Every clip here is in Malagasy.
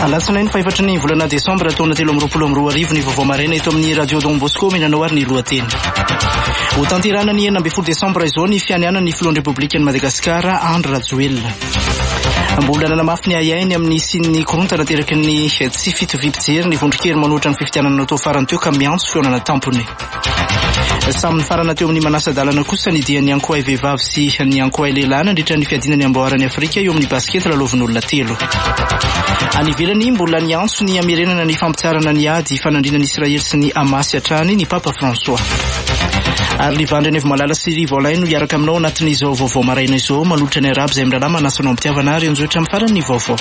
Alatsinainy faefatra ny volana Desambra taona 2022 ny vaovao maraina eto amin'ny Radio Don Bosco minanao ary ny lohateny. Ho tanterana ny 9 Desambra izao ny fianiana ny filohan'ny Republikan'i Madagasikara Andry Rajoelina. Mbola nanamafy ny ayainy amin'ny sin'ny korontana teraky ny tsy fitovim-pijery ny vondrokely manoatra ny fifitianana natao farany teo ka miantso feonana tampony. Samy farana teo amin'ny manasa-dalana kosa ny dia ny ankoay vehivavy sy ny ankoay lehilahy nandritra ny fiadina ny amboarany Afrika eo amin'ny baskety lalovin'olona 3. Any ivelany mbola niantso ny amerenana ny fampitsarana ny ady fanandrinan'ny Israely sy ny Hamas hatrany ny Papa François. Ary livandry ny Malala sy Rivolay no iaraka aminao anatin'izao vaovao maraina izao manolotra ny arabo izay mirahalahy manasanao am-pitiavana ary anjoatra amin'ny farany vaovao.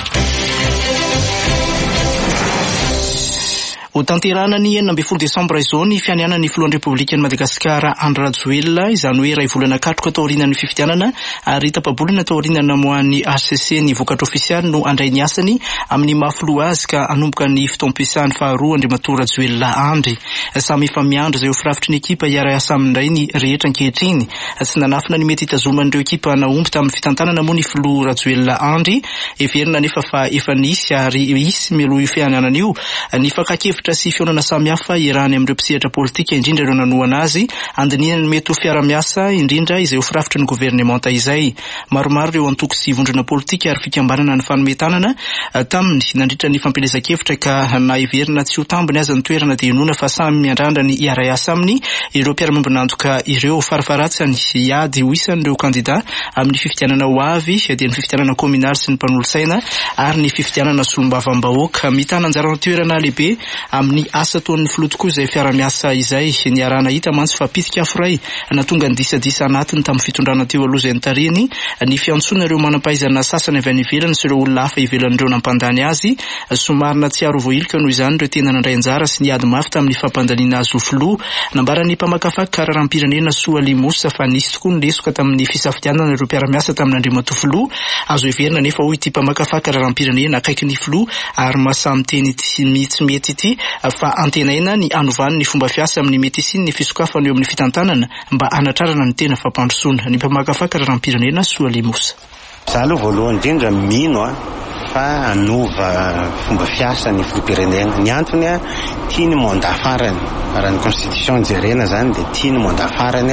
Ho tanterana ny 9 Desambra izao ny fianiana ny filohan'ny Republikan'i Madagasikara Andry Rajoelina izany hoe ray volana katroka tao aorian'ny fifitianana ary tapabolana tao aorianana moan'ny HCC ny vokatra ofisialy no andray ny asany amin'ny mafilo azy ka anomboka ny fitompisany faharoa Andriamatoa Rajoelina Andry. Samy efa miandry izay ho firafitry ny ekipa iara-asa amindray ny rehetra ankehitriny. Tsy nanafina ny mety hitazoman'ireo ekipa naomby tamin'ny fitantanana moa ny filoha Rajoelina Andry everina nefa fa efa nisy ary isy melo io fianianana io ny fakakevitra sy fionana samihafa irany amin'ireo mpisehatra politika indrindra ireo nanoana azy andinina ny mety ho fiara-miasa indrindra izay ho firafitry ny governemanta izay. Maromaro ireo antoko sy vondrona politika ary fikambanana ny fanometanana taminy nandritra ny fampelezan-kevitra ka na iverina tsy ho tambiny aza ny toerana dia inona fa samy miandrandra ny iara-asa aminy ireo mpiara-miombonantoka ireo farafaratsany iady ho isan'ireo kandida amin'ny fifitianana ho avy dia ny fifitianana kominaly sy ny mpanolo-saina ary ny fifitianana solombavam-bahoaka mitana anjarana toerana lehibe amin'ny asa taon'ny filoha tokoa izay fiara-miasa izay ny arana hita mantsy fa pitika aforay na tonga ny disadisa anatiny tamin'ny fitondrana teo aloha izay nitariny ny fiantsoana ireo manampaizana sasany avy any ivelany sy ireo olona hafa ivelan'ireo nampandany azy somarina tsy aro voilika noho izany ireo tena nandray anjara sy niady mafy tamin'ny fampandaniana azy ho filoha nambara ny mpamakafaky kararam-pirenena Soa Limosa fa nisy tokoa ny lesoka tamin'ny fisafitianana ireo mpiara-miasa tamin'ny Andriamatoa filoha azo everina nefa hoy ity mpamakafaky kararam-pirenena akaiky ny filoha ary masamy teny tsy mety ity fa antenaina ny anovany ny fomba fiasa amin'ny mety sy ny fisokafana eo amin'ny fitantanana mba anatrarana ny tena fampandrosoana. Ny mpamakafaky kararam-pirenena Soa Limosa. Za aloha voalohany indrindra mino fa anova fomba fiasa ny filoham-pirenena. Ny antony tia ny mandat farany raha ny constitution jerena zany dia tia ny mandat farany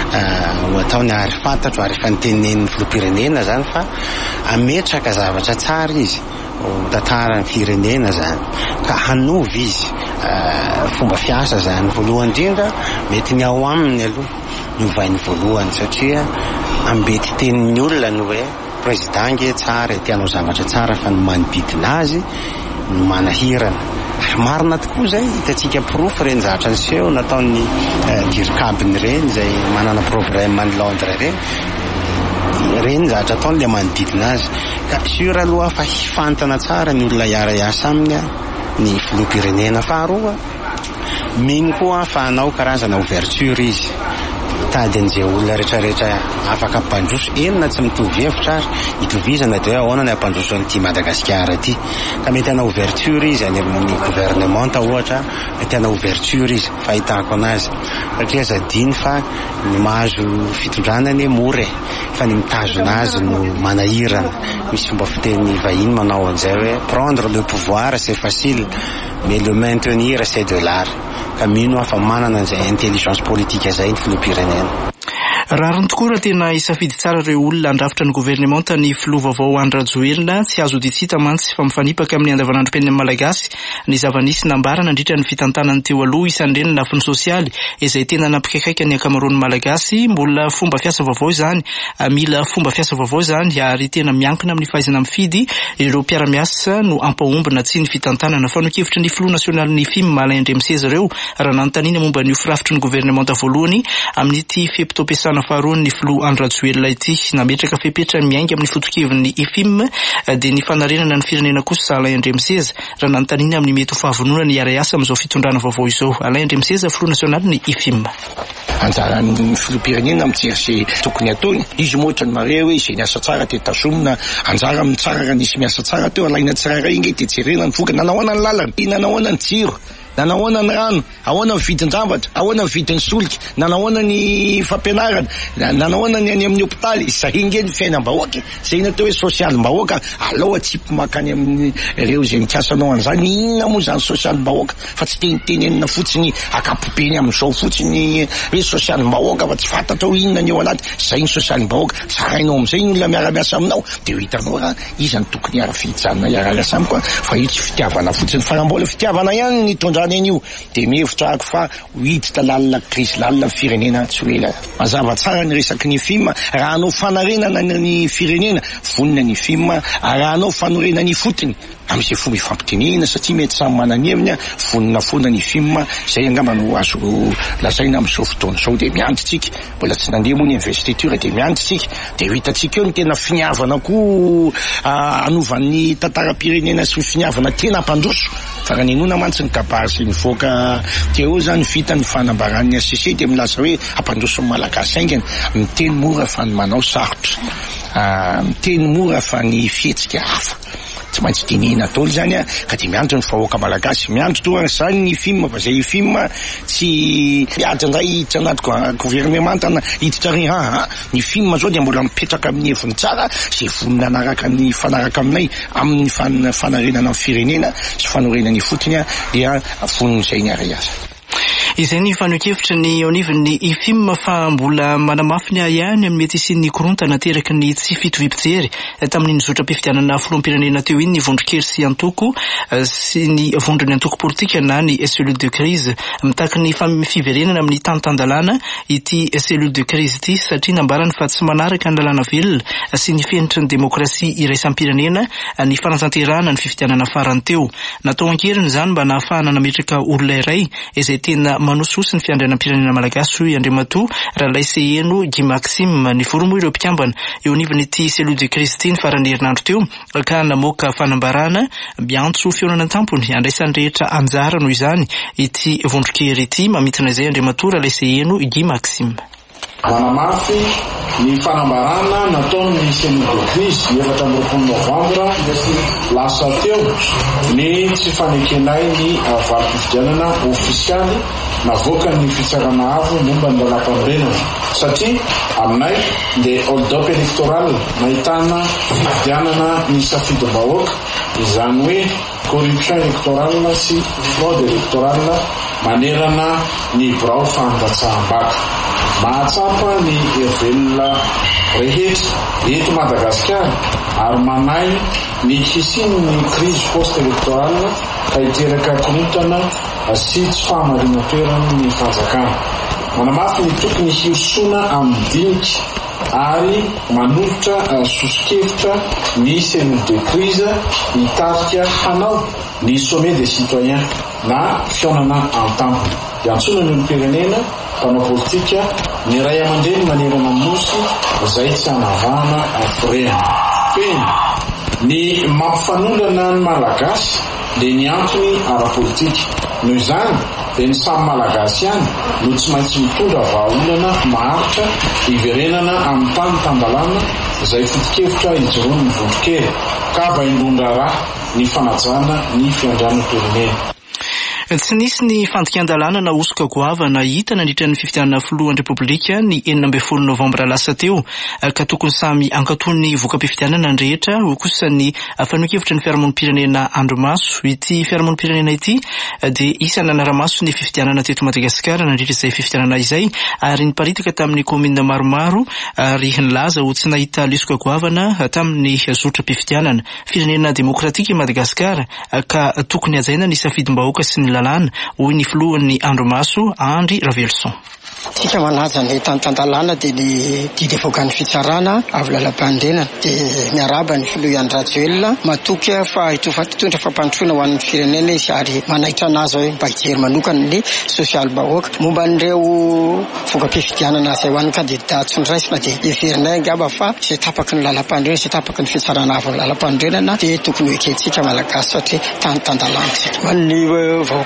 ho ataony ary fantatro ary fantenen'ny filoham-pirenena zany fa ametraka zavatra tsara izy tantarany firenena zany ka hanovy izy fomba fiasa zany voalohany indrindra mety ny ao aminy aloha nyovainy voalohany satria ambety tenin'ny olona ny hoe prezidange tsara tianao zavatra tsara fa no manodidina azy no manahirana ary marina tokoa zay hitantsika pirofo reny zavatra niseho nataon'ny dirikabiny reny zay manana problème ny Londres reny zavatra ataony le manodidina azy ka sura aloha fa hifantana tsara ny olona iara-iasa aminy ny filoham-pirenena. Faharoa mino koa fa anao karazana ouverture izy tady an'izay olona rehetrarehetra afaka mpandroso enina tsy mitovy hevitra ary hitovizana dia hoe ahoana ny ampandroso an'ity Madagasikara ity ka mety ana ouverture izy any amin'ny gouvernemanta ohatra mety ana ouverture izy fahitako anazy satria zadiny fa ny mahazo fitondranany mora fa ny mitazona azy no manahirana. Misy fomba fiteny vahiny manao an'izay hoe prendre le pouvoir c'est facile mais le maintenir c'est de l'art. Ka mino afa manana an'izay intelligence politique zay ny filoham-pirenena. Rariny tokoa raha tena isafidy tsara ireo olona andrafitra ny governemanta ny filoha vaovao Andry Rajoelina tsy azo ditsita mantsy fa mifanipaka amin'ny andavanandrom-piainana malagasy ny zava-nisy nambara nandritra ny fitantanany teo aloha isan'ireny lafiny sosialy izay tena nampikaikaika ny ankamaroan'ny malagasy mbola fomba fiasa vaovao zany mila fomba fiasa vaovao zany ary tena miankina amin'ny fahaizana mifidy ireo mpiara-miasa no ampahombina tsy ny fitantanana fa nokevitry ny filoha nasionaly ny film Alain Ndremiseza ireo raha nanontaniana momba ny firafitry ny governemanta voalohany amin'ity fepitompesana faharoany ny filoha Andry Rajoelina ity nametraka fepetra miainga amin'ny foto-kevin'ny film dia ny fanarenana ny firenena kosa Alain Ndremiseza raha nanontaniana amin'ny mety ho fahavonona ny iara-iasa amin'izao fitondrana vaovao izao. Alain Ndremiseza filoha nasionaly ny film. Anjaran'ny filoham-pirenena mijery izay tokony ataony izy moatra ny mare hoe izay niasa tsara te tazomina anjara amin'ny tsara raha nisy miasa tsara teo alaina tsirairay inge dia jerena ny voka nanahoana ny lalana nanahoana ny jiro nanahoana ny rano, ahoana ny vidin-javatra, ahoana ny vidin'ny solika, nanahoana ny fampianarana, nanahoana ny any amin'ny hôpitaly. Zay inge ny fiainam-bahoaka, zay natao hoe sosialim-bahoaka. Alao atsipy makany amin'ny ireo zay mikasanao an'izany, inona moa zany sosialim-bahoaka, fa tsy tenitenenina fotsiny akapobeny amin'izao fotsiny hoe sosialim-bahoaka fa tsy fantatra ho inona ny eo anaty. Zay ny sosialim-bahoaka, zarainao am'izay ny olona miara-miasa aminao, de ho hitanao raha iza ny tokony ara-fihijanona iara-miasa amiko a, fa io tsy fitiavana fotsiny, fa mbola fitiavana ihany ny tondrany an'io. De mihevitra ako fa hiditra lalina krizy, lalina firenena tsy hoe ela. Mazava tsara ny resaky ny film, raha anao fanarenana ny firenena, vonina ny film, raha anao fanorenana ny fotony am'izay fomba ifampitinina, satria mety samy manany heviny a, vonina foana ny film. Zay angamba no azo lazaina am'izao fotoana zao. De miantotsika, mbola tsy nandeha moa ny investiture, de miantotsika, de ho hitantsika eo ny tena finiavana koa anovan'ny tantara-pirenena sy finiavana tena mpandroso. Fa raha nenona mantsy ny kabary sy mivoaka teo zany vita ny fanambaran'ny ACC, de milaza hoe ampandroso ny malagasy aingana, miteny mora fa ny manao sarotra, miteny mora fa ny fihetsika hafa. Tsy maintsy dinihina daholo zany a, ka de miandro ny vahoaka malagasy, miandro toa zany ny film, fa zay film tsy miady ndray hiditra anaty gouvernementana hiditra ry ny film zao de mbola mipetraka amin'ny heviny tsara, zay vonina anaraka ny fanaraka aminay amin'ny fanarenana amin'ny firenena sy fanorenany fotony a, dia vonin'izay ny ary aza. Izay ny fanohevitra ny onivon'ny film fa mbola manamafy ny ihany amin'ny mety sy korontana teraky ny tsy fitoviam-pijery tamin'ny zotra-pifidianana filoham-pirenena teo iny ny vondronkely sy antoko sy ny vondrony antoko politika na ny cellule de crise mitaky ny fiverenana amin'ny tantandalana ity cellule de crise ity, satria nambarany fa tsy manaraka ny lalàna velona sy ny fenitra ny demokrasia iraisampirenena ny fanatanterahana ny fifidianana farany teo. Natao ankeriny zany mba nahafahana nametraka olona iray izay tena manososy ny fiandrianam-pirenena malagasy hoy Andriamatoa Ralay Seheno Guy Maxime ny voromo ireo mpikambana eo anivon'ity cellule de crise ity ny farany herinandro teo ka namoaka fanambarana miantso fionana tampony andraisan'ny rehetra anjara noho izany ity vondronkely ity. Mamitana izay Andriamatoa Ralay Seheno Guy Maxime. Manamafy ny fanambarana nataon'ny cellule de crise ny 4 novambra lasa teo ny tsy fanekenay ny valim-pifidianana ofisialy navoaka ny fitsarana avo momba ny lalam-panorenana, satria aminay de hold-up électoral nahitana fifidianana ny safidim-bahoaka, izany hoe corruption électorale sy fraude électorale manerana ny birao fambatsaham-baka. Mahatsapa ny velona rehetra eto Madagasikara ary manay ny hisinyny crise post-électorale ka hiteraka korontana sy tsy fahamarina toerany ny fanjakana. Manamafy ny tokony hiosona amin'ny diniky ary manolotra sosikevitra ny cellule de crise hitarika hanao ny sommet des citoyens na fionana an-tampo. Iantsona ny olom-pirenena mpanao politika ny ray aman-dreny manerana nosy izay tsy hanavahana afirena. Pena ny mampifanolana ny malagasy dia ny antony ara-politika. Noho izany dia ny samy malagasy ihany no tsy maintsy mitondra vahaolana maharitra hiverenana amin'ny tany tambалana izay foto-kevitra hijoroany ny vondronkely ka vaindondra raha ny fanajana ny fiandrianam-pirenena. Tsy nisy ny fandikan-dalàna na osoka goavana hita nandritra ny fifidianana filohan'ny repoblika ny 14 novambra lasa teo ka tokony samy ankatony voka-pifidianana ny rehetra. Ho kosa ny fanohevitra ny fiarahamonim-pirenena Andromaso. Ity fiarahamonim-pirenena ity dia isana anaramaso ny fifidianana teto Madagasikara nandritra izay fifidianana izay ary niparitaka tamin'ny komina maromaro ary nilaza ho tsy nahita lesoka goavana tamin'ny zotra-pifidianana firenena demokratika i Madagasikara ka tokony hajaina ny safidim-bahoaka sy ny lalàna hoy ny filohan'ny Andromaso Andry Ravelson. Tsika manaja ny tantandalàna dia ny didy-voakan'ny fitsarana avy lalam-pandrenana dia miaraba ny filoha Andratjoelina matoka fa hitondra fampandrosoana ho an'ny firenena izy ary manaitra anazy hoe mba hijery manokana ny sosialy bahoaka momba n'ireo voka-pifidianana izay ho an'ny kandida tsondraisina dia heverinay angamba fa izay tapaky ny lalam-pandrenana izay tapaky ny fitsarana avy ny lalam-pandrenana dia tokony ho ekentsika malagasy satria tantandalàna. Ny vahoaka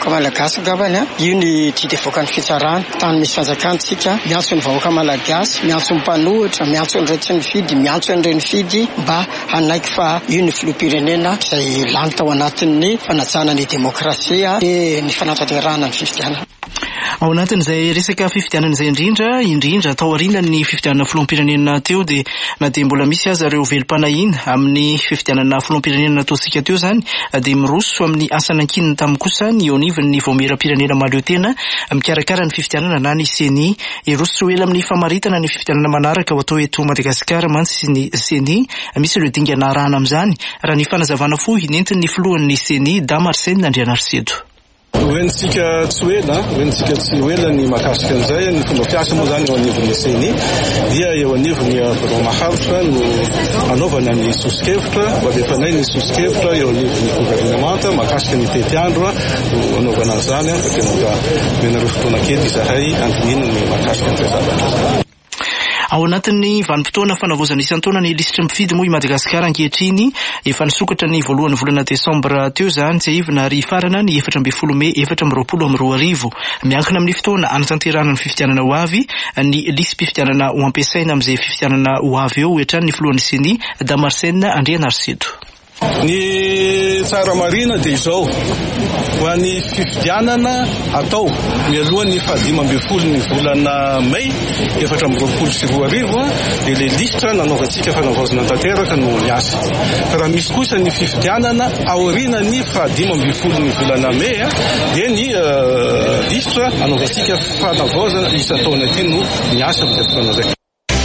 vahoaka malagasy gavany io ny dia voaka ny fitsarana tany misy fanjakantsika miantso ny vahoaka malagasy miantso ny mpanohitra miantso ny retsy ny fidy miantso ny reny fidy mba hanaiky fa io ny filoham-pirenena izay lany tao anatin'ny fanajana ny demokrasia ny fanatanterahana ny fifidianana. Ao anatin'izay resaka fifidianana izay indrindra tao aoriana ny fifidianana filoham-pirenena teo dia na dia mbola misy aza ireo velom-panahina amin'ny fifidianana filoham-pirenena nataontsika teo zany dia miroso amin'ny asan'ankininy tamin'ny kosa ny onivon'ny voamera-pirenena mahaleo-tena mikarakara ny fifidianana na ny CENI iroso ela amin'ny famaritana ny fifidianana manaraka ho atao eto Madagasikara mantsy ny CENI misy ireo dingana arahana amin'izany raha ny fanazavana fohy nentin'ny filohan'ny CENI Damarsene Andrianarsedo. Hoenitsika tsy hoela ny mahakasika an'izay ny fomba fiasa moa zany eo anivon'ny CENI dia eo anivon'ny biro maharitra no anaovana ny sosikevitra alefanay ny sosikevitra eo anivon'ny gouvernemanta mahakasika ny tetiandro anaovana an'izany tena mena roa fotoana kely izahay andinina ny mahakasika an'izay zavatra. Ao anatin'ny vanim-potoana fanavozana isan-taona ny lisitra mifidy moa i Madagasikara ankehitriny efa nisokatra ny voalohan'ny volana Desambra teo zany tsy ivona ary farana ny 14 Mey 2022 miankina amin'ny fotoana anatanterahana ny fifidianana ho avy ny lisam-pifidianana ho ampiasaina amin'izay fifidianana ho avy eo ohatrany ny filohan'ny CENI Damarsene Andrianarsedo. Ny tsara marina dia izao ho an'ny fifidianana atao mialohan'ny 15 ny volana May 2022 dia le lisitra nanaovantsika fanavaozana tanteraka no miasa. Raha misy kosa ny fifidianana aorianany 15 ny volana May dia ny lisitra nanaovantsika fanavaozana isan-taona ity no miasa amin'izay fotoana izay.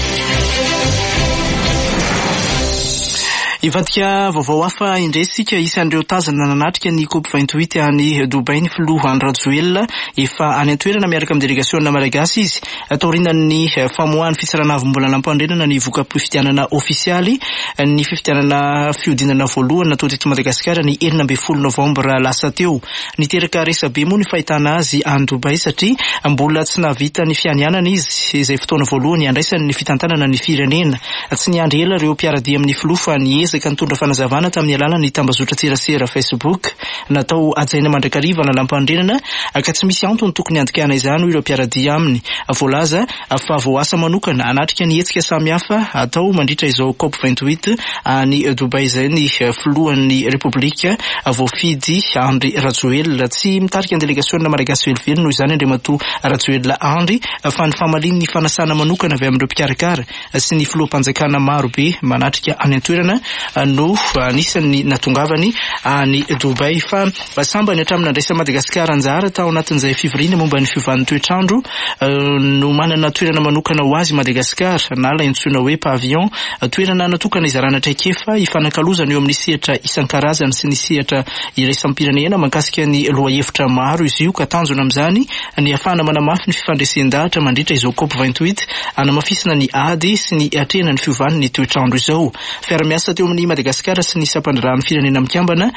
Ivadika vaovao hafa indresika isan'ireo tazana nanatrika ny COP28 any Dubai ny filoha Andry Rajoelina efa any an-toerana miaraka amin'ny delegationana malagasy izy taorinan'ny famoahany fitsarana avy mbola nampandrenana ny voka-pifidianana ofisialy ny fifidianana fiodinana voalohany natao teto Madagasikara ny 12 Novambra lasa teo. Niteraka resabe moa ny fahitana azy any Dubai satria mbola tsy navita ny fianianana izy izay fotoana voalohany andraisany ny fitantanana ny firenena tsy niandry ela ireo mpiaradia amin'ny filoha fa ezaka nitondra fanazavana tamin'ny alalan'ny tambazotra tserasera Facebook natao ajaina mandrakariva na lampandrenana ka tsy misy antony tokony andikana izany ireo mpiaradia aminy voalaza fa voasa manokana anatrika ny hetsika samihafa atao mandritra izao COP28 any Dubai izay ny filohan'ny Republika voafidy Andry Rajoelina tsy mitarika ny delegationana malagasy velively noho izany Andriamatoa Rajoelina Andry fa ny famaliny ny fanasana manokana avy amin'ireo mpikarakara sy ny filoham-panjakana marobe manatrika any an-toerana no anisany natongavany any Dubai fa sambany hatramin'ny andraisa Madagasikara anjara tao anatin'izay fivoriana momba ny fiovan'ny toetrandro no manana toerana manokana ho azy Madagasikara na laintsoina hoe pavillon toerana natokana izarana traikefa ifanakalozana eo amin'ny sehatra isan-karazany sy ny sehatra iraisam-pirenena mahakasika ny loha-hevitra maro izy io ka tanjona amin'izany ny ahafahana manamafy ny fifandresendahatra mandritra izao COP28 anamafisina ny ady sy ny atrehana ny fiovan'ny toetrandro izao. Fiara-miasa teo amin'ny Madagasikara sy ny sampandrarahany firenena mikambana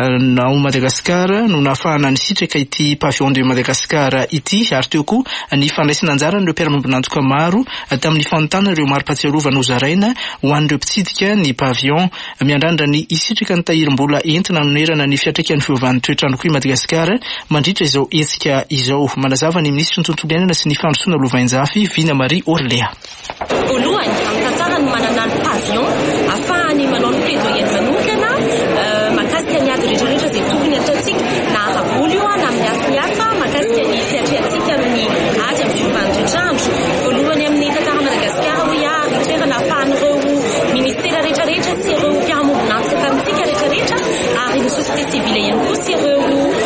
ao Madagasikara no nahafahana nisitraka ity pavillon de Madagasikara ity ary teo koa ny fandraisana anjara ireo mpiara-miombonantoka maro tamin'ny fanontana ireo mari-pahatsiarovana ho zaraina ho an'ireo mpitsidika ny pavillon miandrandra ny isitraka ny tahirim-bola entina nonerana ny fiatraikan'ny fiovan'ny toetrandro koa i Madagasikara mandritra izao hetsika izao. Manazava ny minisitry ny tontolo iainana sy ny fandrosoana Lovainjafy Vina Marie Orléa. Voalohany amin'ny tantarany manana ny pavillon ahafahany manao ny plaidoyer manokana mahakasika ny ady rehetrarehetra izay tokony ataontsika na ara-boly io na amin'ny hafa mahakasika ny fiatrehantsika amin'ny ady amin'ny fiovan'ny toetrandro. Voalohany amin'ny tantara Madagasikara hoe toerana ahafahan'ireo ministera rehetrarehetra sy ireo mpiara-miombonantoka tamintsika rehetrarehetra ary ny société civile ihany koa sy ireo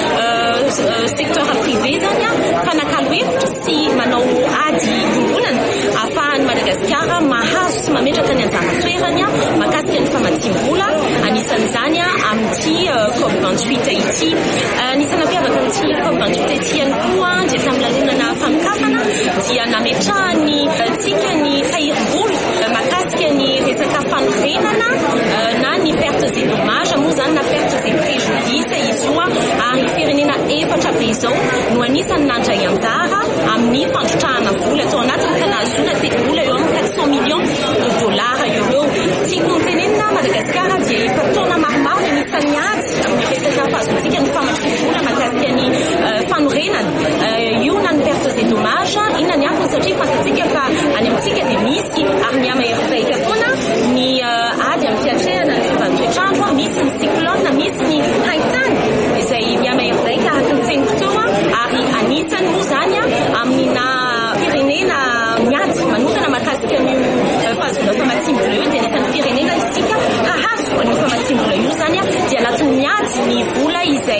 secteur privé zany fanakalo hevitra sy manao ady iombonana ahafahany Madagasikara mahazo sy mametraka ny anjara toerany mahakasika ny famadiham-bola anisan'izany amin'ity COP28 ity. Anisany mampiavaka amin'ity COP28 ity ihany koa dia tamin'ny lanonana fanokafana dia nametrahany tsika ny tahirim-bola mahakasika ny resaka fanorenana na ny pertes et dommages moa zany na pertes et préjudices izy io ary firenena efatra be izao no anisany nandray anjara amin'ny fandrotrahana vola atao anatiny ka nahazoana vola eo amin'ny 400 millions de dollars euro. Tiako ny tenenina Madagasikara dia efa taona maromaro ny anisan'ny ady amin'ny resaka fahazoantsika ny famatrofoana mahakasika ny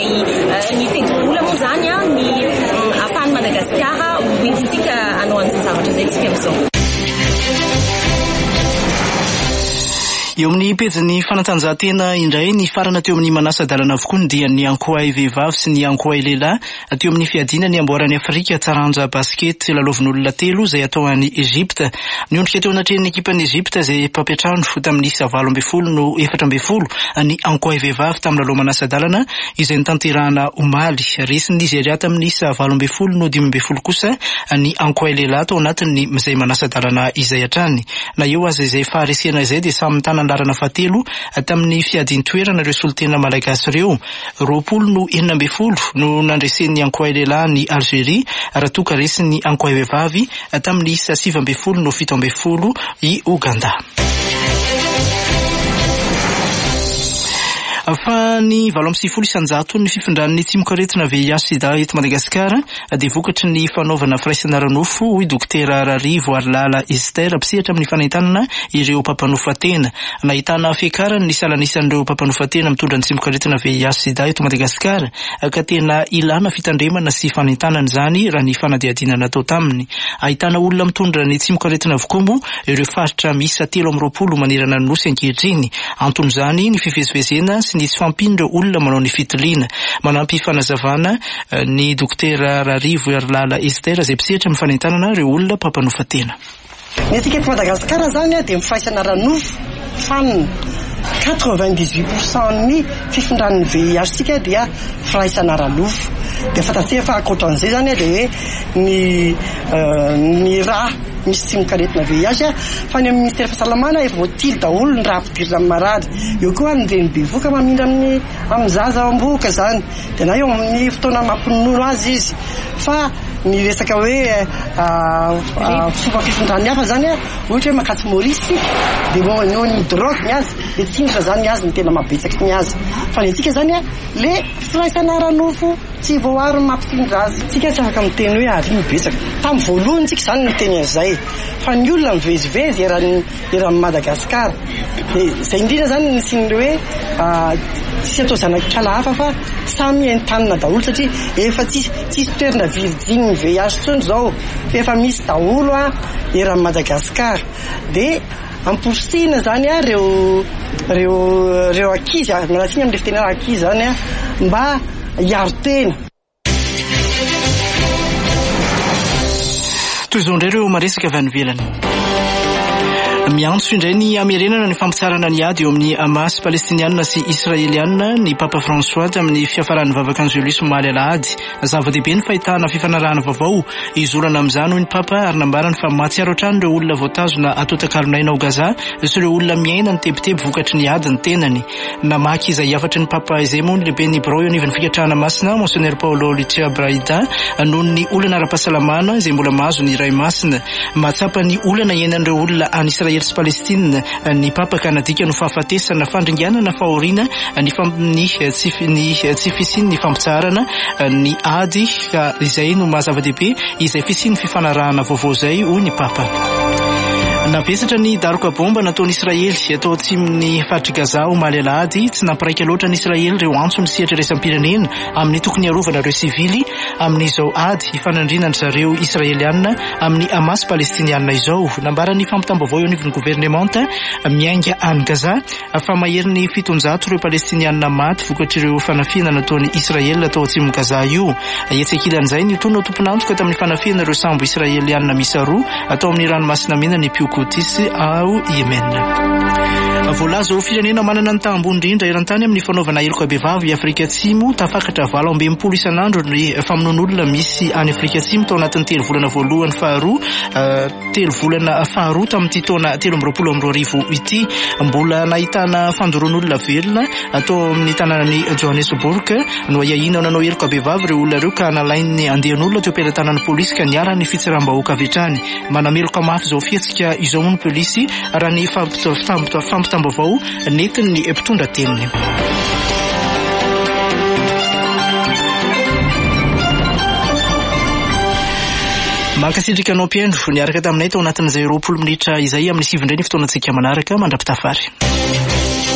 izay ny fenti-bola moa zany ny ahafahan'ny Madagasikara hoentintsika hanao an'izay zavatra izay tsika amin'izao. Eo amin'ny pejy fanatanjahantena indray ny farana teo amin'ny manasa-dalana avokoa ny dia ny ankoay vehivavy sy ny ankoay lehilahy teo amin'ny fiadina ny amboarany Afrika taranja basket lalaovin'olona 3 izay atao any Egypte. Niondrika teo anatrehan'ny ekipan'ny Egypte izay mpampiatrano tamin'ny 20 no 14 ny ankoay vehivavy tamin'ny lalao manasa-dalana izay nitanterahana omaly. Resy ny Nigeria tamin'ny 20 no 15 kosa ny ankoay lehilahy tao anatin'ny izay manasa-dalana izay hatrany. Na eo aza izay faharesena izay dia samy tanandarana fahatelo tamin'ny fiadin-toerana ireo solitena malagasy ireo. 20 no 12 no nandresen'ny ankoay lehilahy ny Algérie, raha toka resy ny ankoay vehivavy tamin'ny 17 no 17 i Uganda. Fa ny 700 ny fifindran'ny tsimok'aretina VIH/SIDA eto Madagasikara dia vokatry ny fanaovana firaisana ranofo hoy Dokotera Rarivo Arlala Esther apsihatra amin'ny fanentanana ireo mpampanofatena. Nahitana fiakarany ny salanisan'ireo mpampanofatena mitondra ny tsimok'aretina VIH/SIDA eto Madagasikara ka tena ilana fitandremana sy fanentanana izany raha ny fanadihadina natao taminy. Ahitana olona mitondra ny tsimok'aretina avokoa moa ireo faritra miisa 320 manerana ny nosy ankehitriny. Anton'izany ny fivezivezena sy ny tsy fampindra olona manao ny fitiliana. Manampy fanazavana ny Dokotera Rarivo Arlala Esther izay pisehatra amin'ny fanentanana ireo olona mpampanofatena. Ny atsika eto Madagasikara zany dia mifaisana ranofo fanina 98% ny fifindran'ny VIH sika dia firaisana ranofo. Dia fantatsika fa ankoatran'izay zany dia ny raha misy tsimok'aretina VIH fa ny amin'ny ministera fahasalamana efa voatily daholo ny raha ampidirina amin'ny marady. Eo koa ny reny bevoka mamindra amin'ny zaza amboka zany. Dia na eo amin'ny fotoana mampinono azy izy. Fa ny resaka hoe fomba fifindran'ny hafa zany ohatra hoe makasy Maurice dia noho ny drogue ny azy dia tsindra zany ny azy ny tena mabetsaky ny azy. Fa ny antsika zany le firaisana ranofo tsy voary mampifindra azy. Tsika tsy afaka miteny hoe ariny betsaka. Tamin'ny voalohany tsika zany miteny an'izay. Fa ny olona mivezivezy eran'ny Madagasikara. Izay indrindra zany ny sin'ireo hoe tsy atao zanak'ala hafa fa samy entanina daholo satria efa tsisy toerana virgin ny VIH tsony zao. Efa misy daholo eran'ny Madagasikara. Dia amporisina zany reo ankizy mialatsiny amin'ny fiteny ankizy zany mba hiaro tena. Toy izao indray ireo maresaka avy any ivelany. Miantso indray ny amerenana ny fampitsarana ny ady eo amin'ny Hamas Palestinianina sy Israelianina ny Papa François tamin'ny fiafaran'ny vavakan'i Julius omaly alahady. Zava-dehibe ny fahitana fifanarahana vaovao izorana amin'izany hoy ny Papa ary nambarany fa mahatsiaro hatrany ireo olona voatazona ato Takalonay ao Gaza sy ireo olona miaina ny tebiteby vokatry ny ady ny tenany. Namaky izay afatry ny Papa izay moa ny lehibe ny Brao eo anivon'ny fikatrahana masina Monseigneur Paolo Lucia Braida noho ny olana ara-pahasalamana izay mbola mahazo ny iray masina. Mahatsapa ny olana iainan'ireo olona any Israel sy Palestine ny Papa ka nadika no fahafatesana fandringanana fahoriana ny tsy fisiny ny fampitsarana ny ady ka izay no mahazava-dehibe izay fisiny fifanarahana vaovao izay hoy ny Papa. Navesatra ny daroka bomba nataon'ny Israely atao atsimon'ny faritry Gaza omaly alahady tsy nampiraika loatra ny Israely ireo antso ny sehatra iraisam-pirenena amin'ny tokony arovana ireo sivily amin'izao ady hifanandrinany zareo Israelianina amin'ny Hamas Palestinianina izao. Nambarany fampitambavao eo anivon'ny gouvernemanta miainga any Gaza fa mahery ny 700 ireo Palestinianina maty vokatry ireo fanafiana nataon'ny Israely atao atsimon Gaza io. Etsekilan'izay ny tona tompon'antoka tamin'ny fanafiana ireo sambo Israelianina miisa 2 atao amin'ny ranomasina mena ny Kotisy ao Yemen. Voalaza ho firenena manana ny tambony indrindra eran-tany amin'ny fanaovana heloka behivavy Afrika Atsimo tafakatra 12 isan'andro ny famonoan'olona misy any Afrika Atsimo tao anatin'ny 3 volana voalohany faharoa 3 volana faharoa tamin'ity taona 2022 ity. Mbola nahitana fandoroan'olona velona atao amin'ny tanànan'ny Johannesburg no iahina nanao heloka behivavy ireo olona ireo ka nalain'ny andehan'olona teo am-pilantanan'ny polisy ka niara ny fitsiram-bahoaka avy hatrany. Manameloka mafy izao fietsika izao ny polisy raha ny fampitambavao netiny ny mpitondra teniny. Mankasitrika anao mpiandro niaraka taminay tao anatin'izay 20 minitra izay amin'ny 7 indray ny fotoanantsika manaraka mandrapitafary.